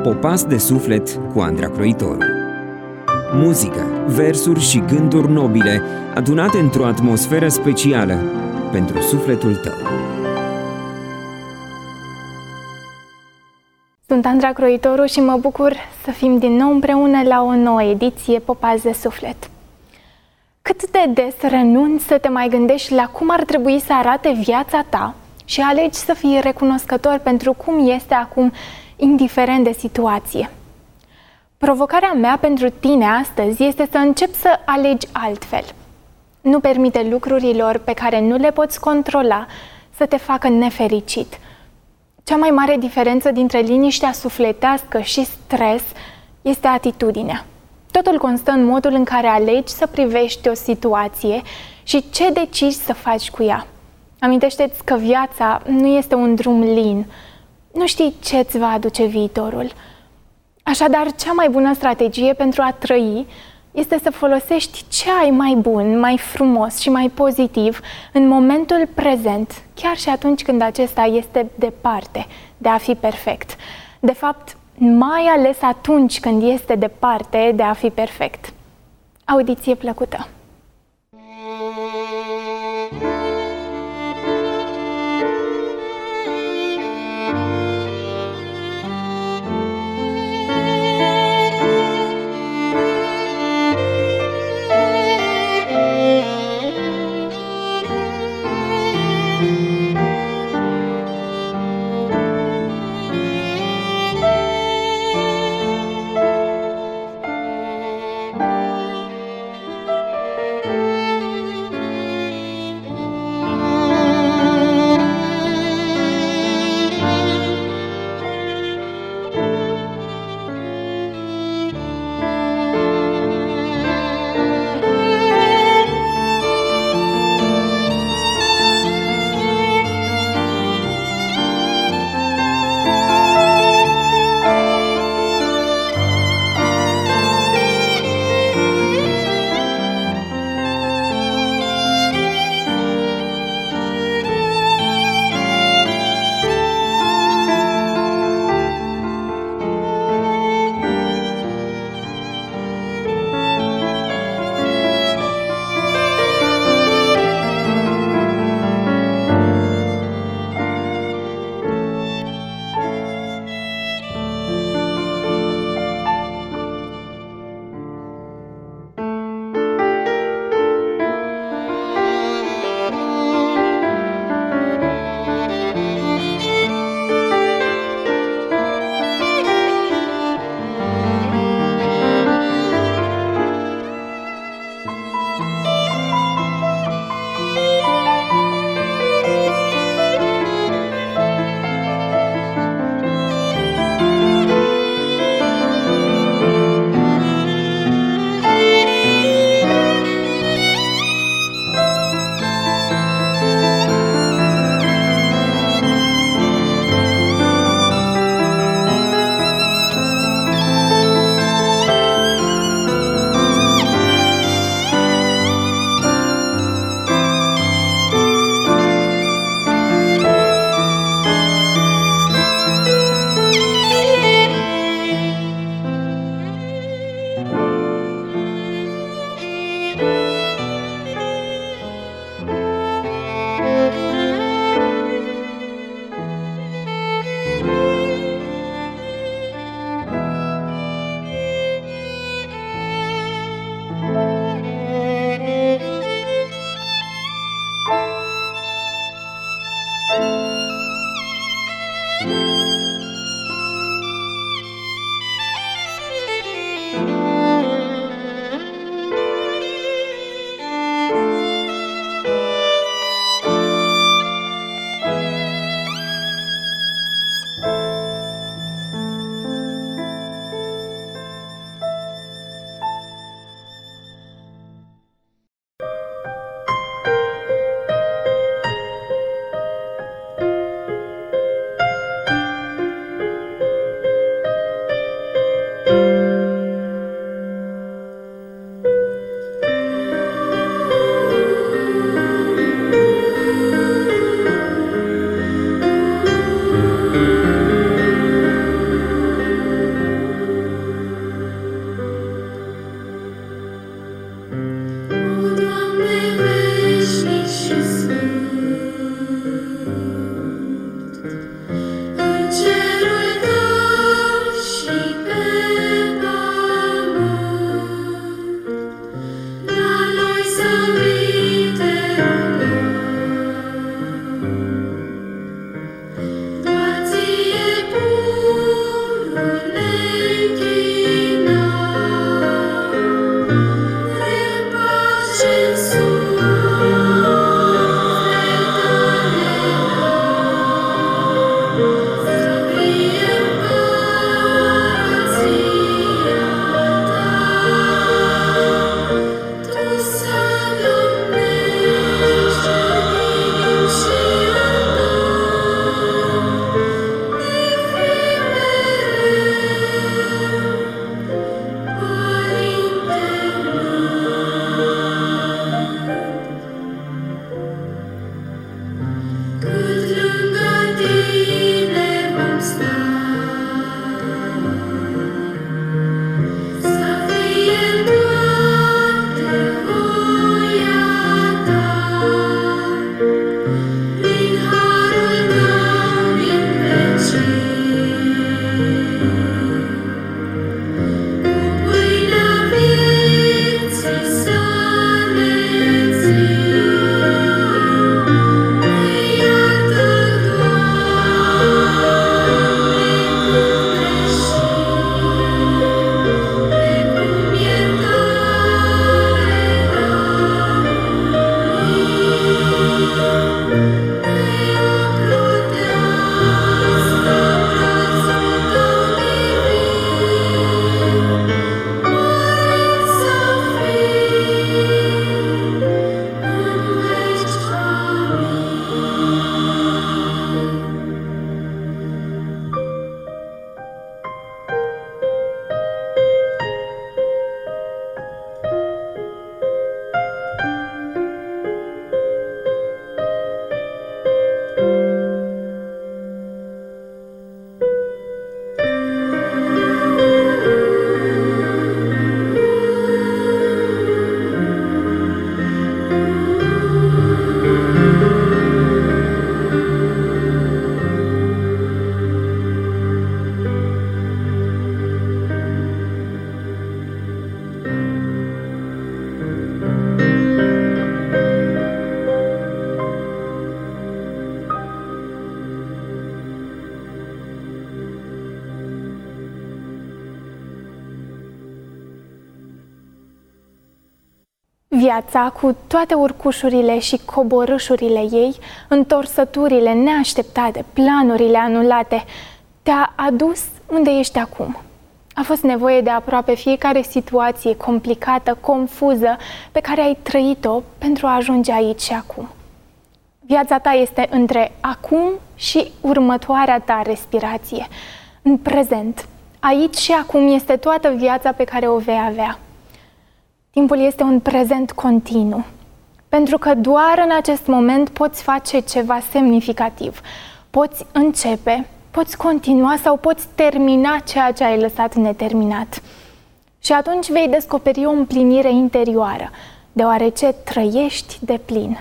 Popas de suflet cu Andra Croitoru. Muzică, versuri și gânduri nobile adunate într-o atmosferă specială pentru sufletul tău. Sunt Andra Croitoru și mă bucur să fim din nou împreună la o nouă ediție Popas de suflet. Cât de des renunți să te mai gândești la cum ar trebui să arate viața ta și alegi să fii recunoscător pentru cum este acum, indiferent de situație. Provocarea mea pentru tine astăzi este să începi să alegi altfel. Nu permite lucrurilor pe care nu le poți controla să te facă nefericit. Cea mai mare diferență dintre liniștea sufletească și stres este atitudinea. Totul constă în modul în care alegi să privești o situație și ce decizi să faci cu ea. Amintește-ți că viața nu este un drum lin. Nu știi ce îți va aduce viitorul. Așadar, cea mai bună strategie pentru a trăi este să folosești ce ai mai bun, mai frumos și mai pozitiv în momentul prezent, chiar și atunci când acesta este departe de a fi perfect. De fapt, mai ales atunci când este departe de a fi perfect. Audiție plăcută! Viața, cu toate urcușurile și coborâșurile ei, întorsăturile neașteptate, planurile anulate, te-a adus unde ești acum. A fost nevoie de aproape fiecare situație complicată, confuză, pe care ai trăit-o pentru a ajunge aici și acum. Viața ta este între acum și următoarea ta respirație. În prezent, aici și acum este toată viața pe care o vei avea. Timpul este un prezent continuu, pentru că doar în acest moment poți face ceva semnificativ. Poți începe, poți continua sau poți termina ceea ce ai lăsat neterminat. Și atunci vei descoperi o împlinire interioară, deoarece trăiești de plin.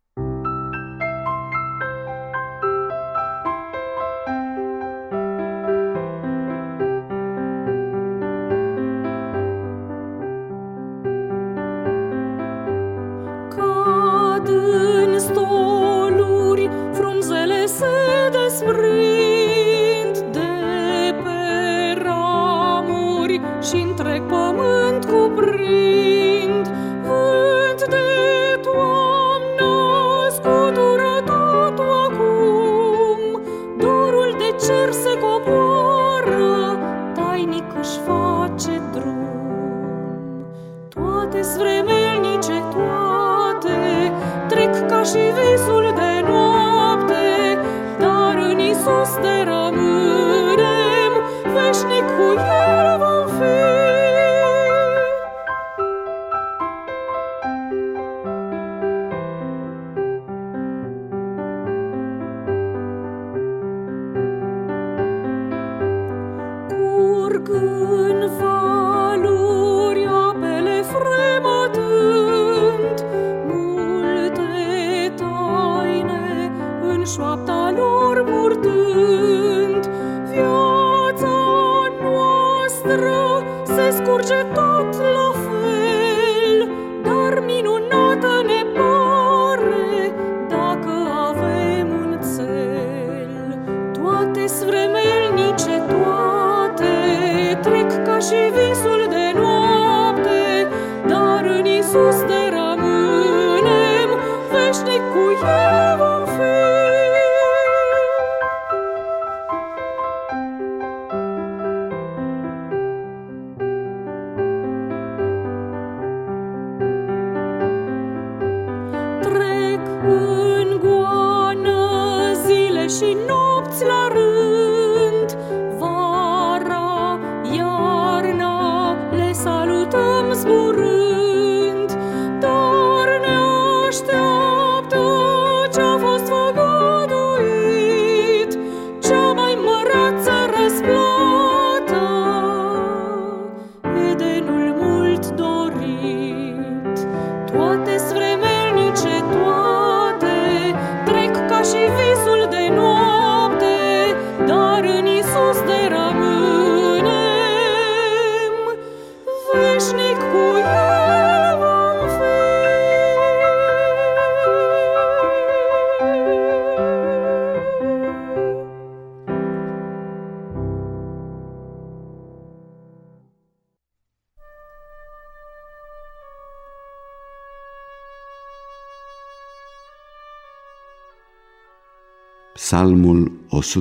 Psalmul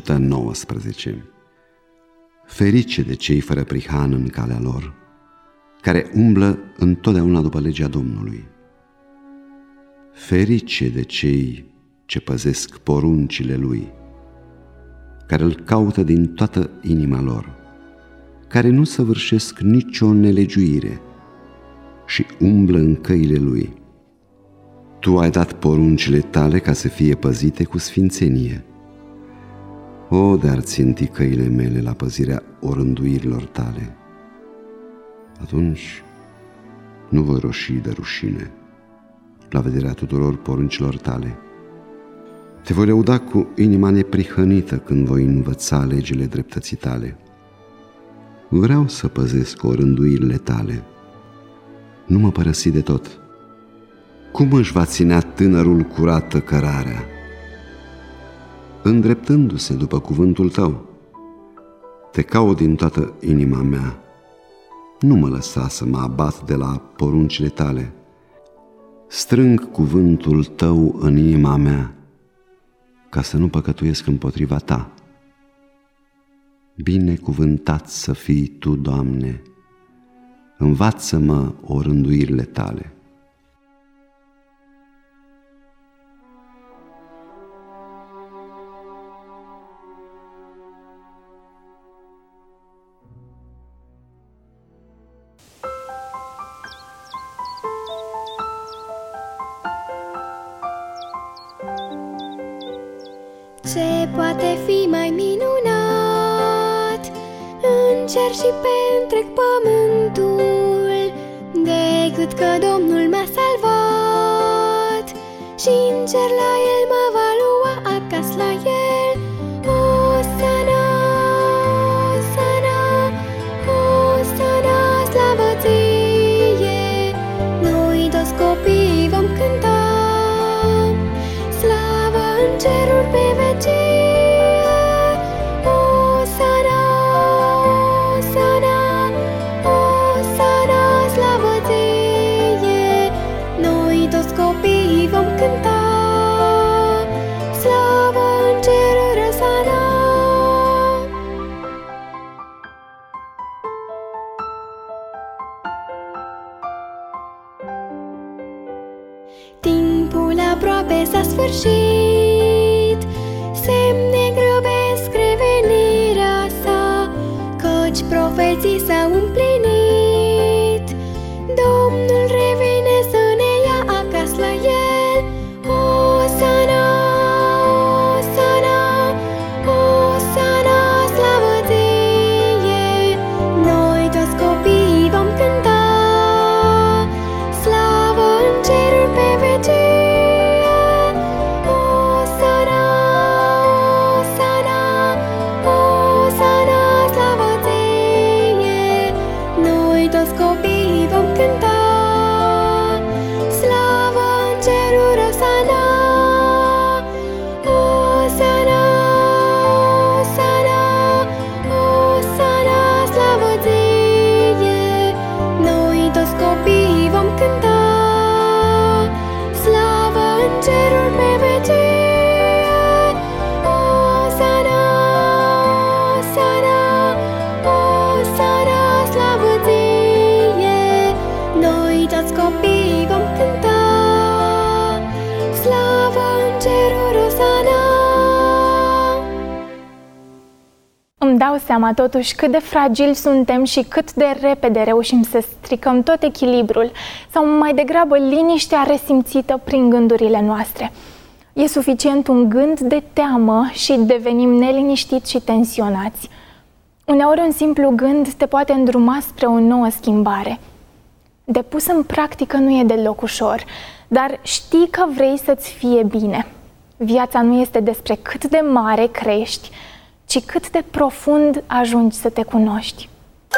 119. Ferice de cei fără prihan în calea lor, care umblă întotdeauna după legea Domnului. Ferice de cei ce păzesc poruncile Lui, care îl caută din toată inima lor, care nu săvârșesc nicio nelegiuire și umblă în căile Lui. Tu ai dat poruncile tale ca să fie păzite cu sfințenie. O, de-ar ținti căile mele la păzirea orânduirilor tale, atunci nu voi roși de rușine la vederea tuturor poruncilor tale. Te voi lăuda cu inima neprihănită când voi învăța legile dreptății tale. Vreau să păzesc orânduirile tale. Nu mă părăsi de tot. Cum își va ținea tânărul curată cărarea? Îndreptându-se după cuvântul tău. Te caut din toată inima mea. Nu mă lăsa să mă abat de la poruncile tale. Strâng cuvântul Tău în inima mea, ca să nu păcătuiesc împotriva Ta. Binecuvântat să fii Tu, Doamne, învață-mă orânduirile Tale. Ce poate fi mai minunat în cer și pe întreg pământul decât că Domnul m-a salvat și în cer la El mă va lua acasă la El. Osana, Osana, Osana, slavă Ție! Noi toți copiii vom cânta slavă în ceruri pe vecie. Osana, Osana, Osana, slavă Ție! Noi toți copiii vom cânta slavă în ceruri, Osana. Timpul aproape s-a sfârșit, semne grăbesc revenirea sa, căci profeții s-au împlinit. Domnul revine să ne ia acasă la El. Osana, Osana, Osana, slavă Ție! Noi toți copiii vom cânta slavă în ceruri pe vecie. Osana, Osana, Osana, slavă Ție! Noi toți copiii vom cânta slavă în ceruri, Osana. Osana, Osana, Osana, slavă Ție! Noi toți copiii vom cânta slavă în ceruri pe vecie. Osana, Osana, Osana, slavă Ție! Noi toți copiii vom cânta slavă în ceruri, Osana. Îmi dau seama totuși cât de fragili suntem și cât de repede reușim să stricăm tot echilibrul sau mai degrabă liniștea resimțită prin gândurile noastre. E suficient un gând de teamă și devenim neliniștiți și tensionați. Uneori un simplu gând te poate îndruma spre o nouă schimbare. De pus în practică nu e deloc ușor, dar știi că vrei să-ți fie bine. Viața nu este despre cât de mare crești, ci cât de profund ajungi să te cunoști.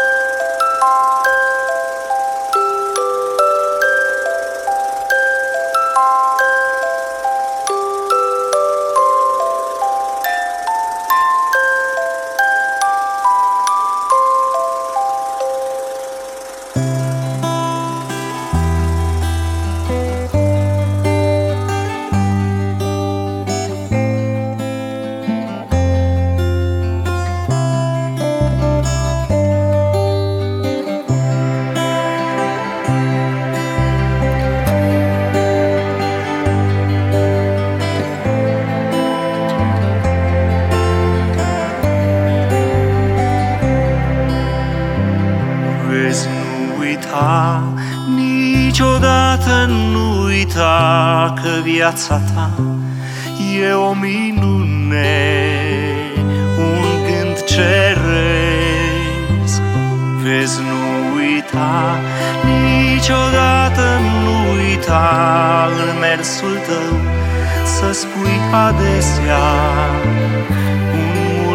Niciodată nu uita că viața ta e o minune, un gând ceresc. Vezi, nu uita, niciodată nu uita în mersul tău să spui adesea un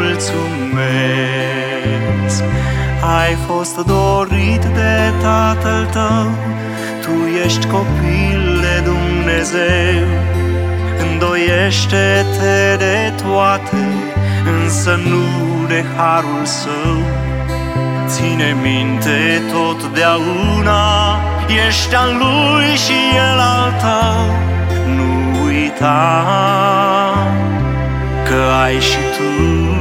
mulțumesc. Ai fost dorit de Tatăl tău, tu ești copil de Dumnezeu. Îndoiește-te de toate, însă nu de harul său. Ține minte totdeauna, ești al lui și el al tău. Nu uita că ai și tu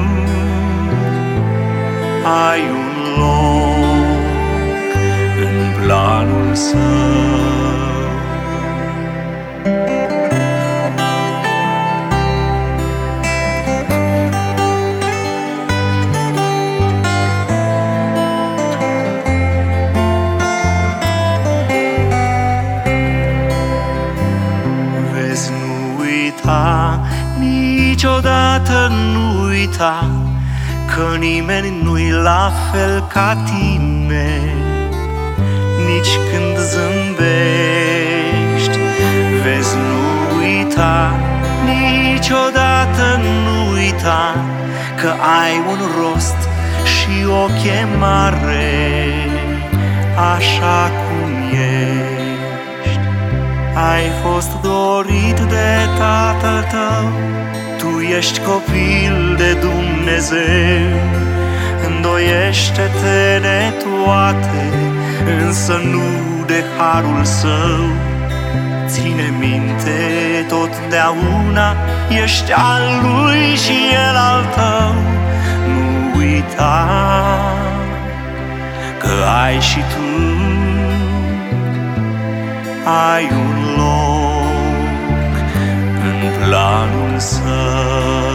ai un loc în planul său. Vezi, nu uita, niciodată nu uita că nimeni nu-i la fel ca tine. Nici când zâmbești, vezi, nu uita, niciodată nu uita că ai un rost și o chemare așa cum ești. Ai fost dorit de Tatăl tău, tu ești copil de Dumnezeu. Îndoiește-te de toate, însă nu de harul său. Ține minte totdeauna, ești al lui și el al tău. Nu uita că ai și tu ai un loc în planul său.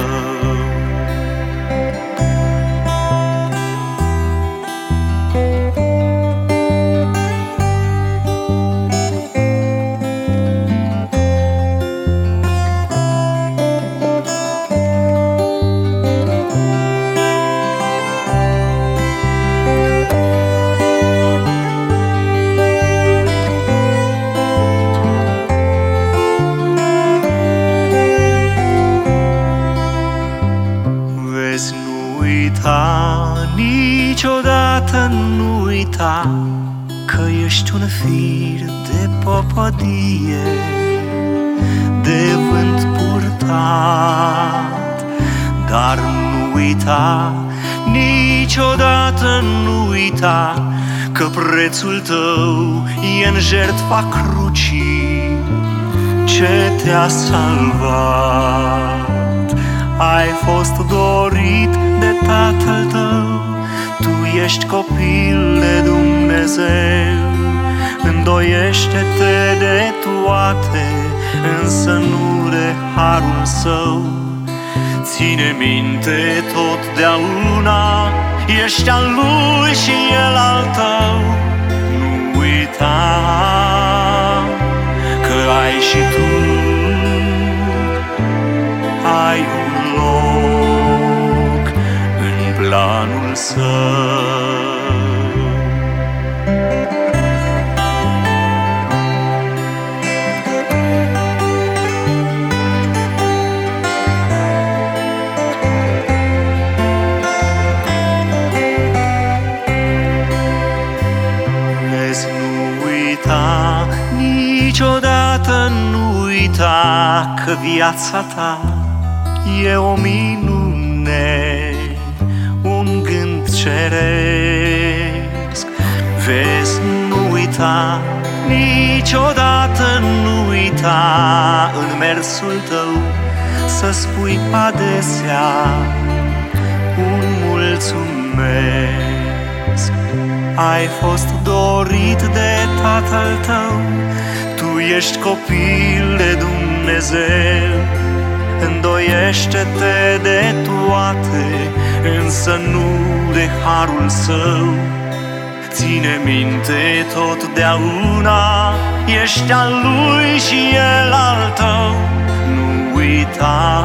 Niciodată nu uita că ești un fir de popadie, de vânt purtat. Dar nu uita, niciodată nu uita că prețul tău e în jertfa crucii ce te-a salvat. Ai fost dorit de Tatăl tău, tu ești copil de Dumnezeu. Îndoiește-te de toate, însă nu de harul său. Ține minte totdeauna, ești al lui și el al tău. Nu uita că ai și tu ai un loc în planul său. Vezi, nu uita, niciodată nu uita că viața ta e o minune, un gând ceresc. Vezi, nu uita, niciodată nu uita în mersul tău să spui adesea un mulțumesc. Ai fost dorit de Tatăl tău, tu ești copil de Dumnezeu. Îndoiește-te de toate, însă nu de harul său. Ține minte totdeauna, ești al lui și el al tău. Nu uita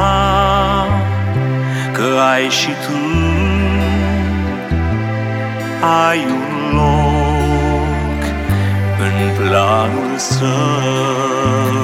că ai și tu ai un loc în planul său.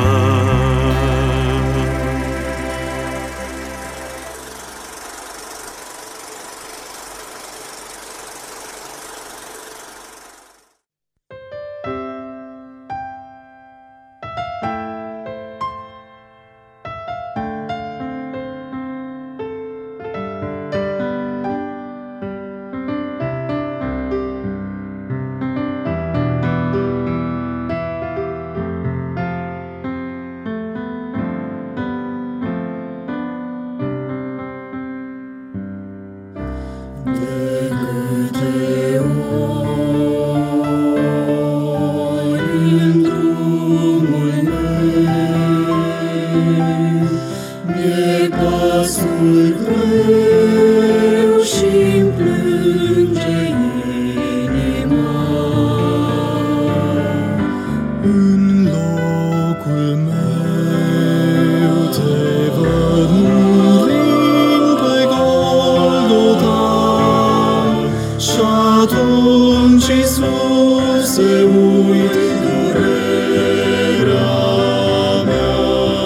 atunci, Iisuse, uit durerea mea.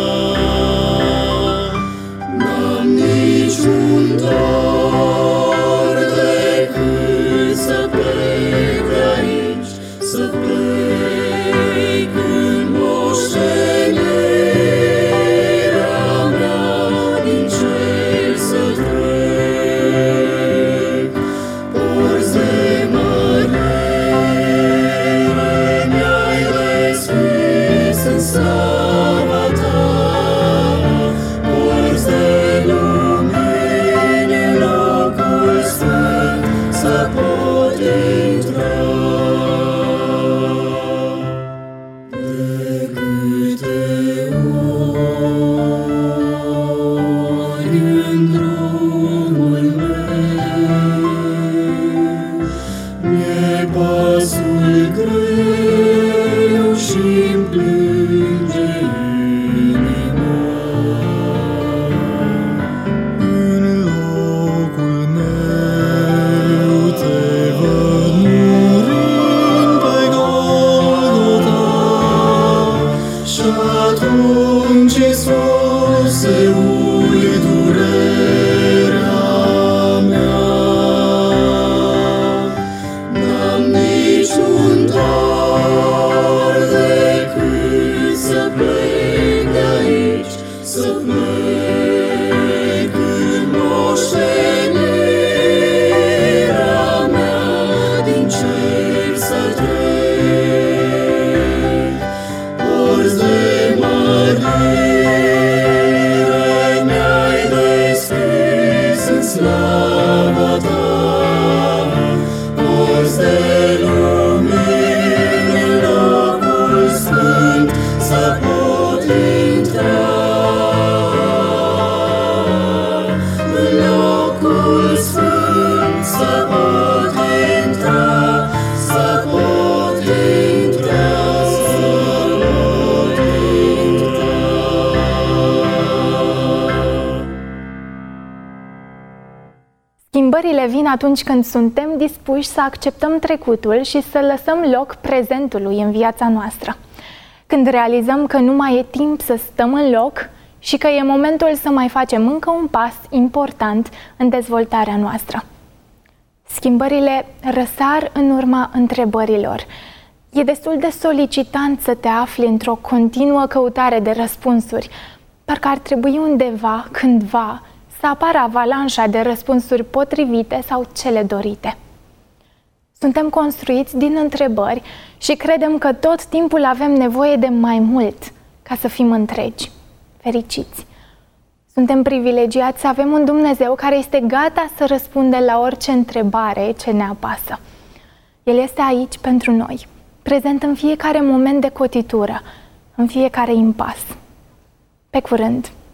N-am niciun dor decât să plec de aici, să plec în moștenirea mea, din cer să trec. Porți de mărire mi-ai deschis în slava ta, porți de lumini în locul sfânt să pot intra. De câte ori în drumul meu mi-e pasul greu și-mi plânge inima. În locul meu te văd murind pe Golgota, și atunci, Iisuse, uit durerea mea. N-am niciun dor decât să plec de aici, să plec în moștenirea mea, din cer să trec. Porți de mărire mi-ai deschis în slava ta, porți de lumini în locul sfânt să pot intra. În locul sfânt să pot intra, să pot intra, să pot intra. Schimbările vin atunci când suntem dispuși să acceptăm trecutul și să lăsăm loc prezentului în viața noastră. Când realizăm că nu mai e timp să stăm în loc și că e momentul să mai facem încă un pas important în dezvoltarea noastră. Schimbările răsar în urma întrebărilor. E destul de solicitant să te afli într-o continuă căutare de răspunsuri. Parcă ar trebui undeva, cândva, să apară avalanșa de răspunsuri potrivite sau cele dorite. Suntem construiți din întrebări și credem că tot timpul avem nevoie de mai mult ca să fim întregi, fericiți. Suntem privilegiați să avem un Dumnezeu care este gata să răspundă la orice întrebare ce ne apasă. El este aici pentru noi, prezent în fiecare moment de cotitură, în fiecare impas. Pe curând!